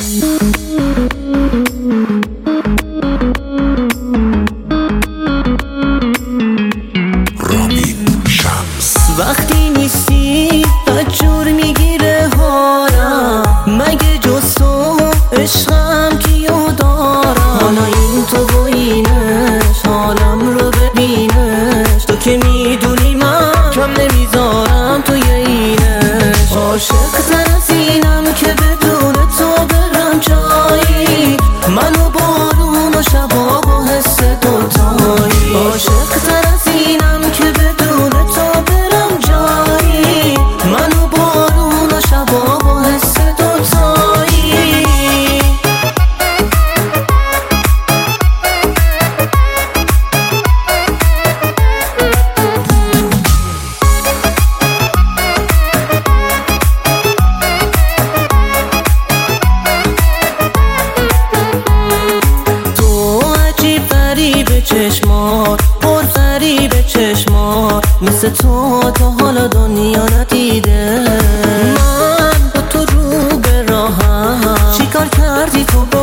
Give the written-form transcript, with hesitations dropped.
وقتی نیستی بدجور میگیره حالم، مگه جز تو عشقم کیو دارم؟ حالا این تو و اینش حالم رو ببینش، تو که میدونی من کم نمیذارم توی اینش. عاشق تر از اینم که بدون تو برم جایی، منو بارون و شبا با حس دوتایی. عاشق تر از اینم که بدون تو برم جایی، منو بارون و شبا با حس دوتایی. تو عجیب غریب چشمات، پر فریب چشمات، مثل تو تا حالا دنیا ندیده. من با تو رو به راهم، چیکار کردی تو